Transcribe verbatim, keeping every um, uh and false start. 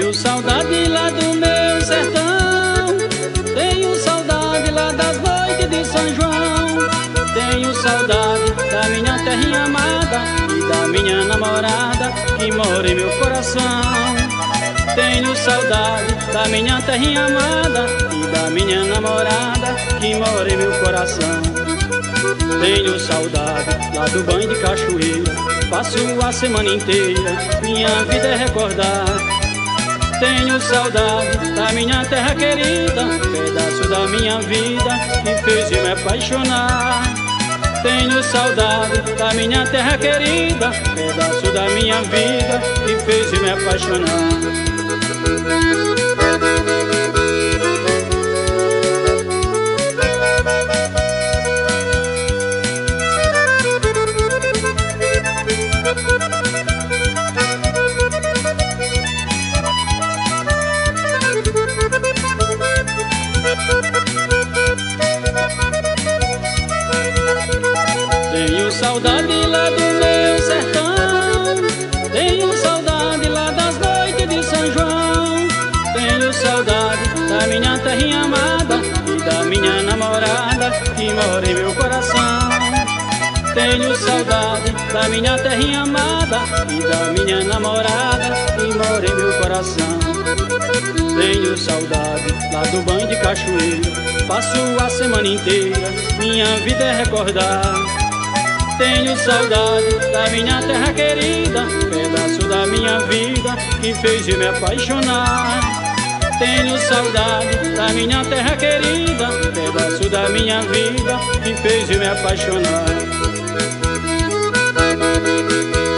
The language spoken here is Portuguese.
Tenho saudade lá do meu sertão, tenho saudade lá das noites de São João. Tenho saudade da minha terrinha amada e da minha namorada que mora em meu coração. Tenho saudade da minha terrinha amada e da minha namorada que mora em meu coração. Tenho saudade lá do banho de cachoeira, passo a semana inteira, minha vida é recordar. Tenho saudade da minha terra querida, pedaço da minha vida que fez eu me apaixonar. Tenho saudade da minha terra querida, pedaço da minha vida que fez eu me apaixonar. Tenho saudade lá do meu sertão, tenho saudade lá das noites de São João. Tenho saudade da minha terrinha amada e da minha namorada que mora em meu coração. Tenho saudade da minha terrinha amada e da minha namorada que mora em meu coração. Tenho saudade lá do banho de cachoeira, passo a semana inteira, minha vida é recordar. Tenho saudade da minha terra querida, pedaço da minha vida que fez eu me apaixonar. Tenho saudade da minha terra querida, pedaço da minha vida que fez eu me apaixonar.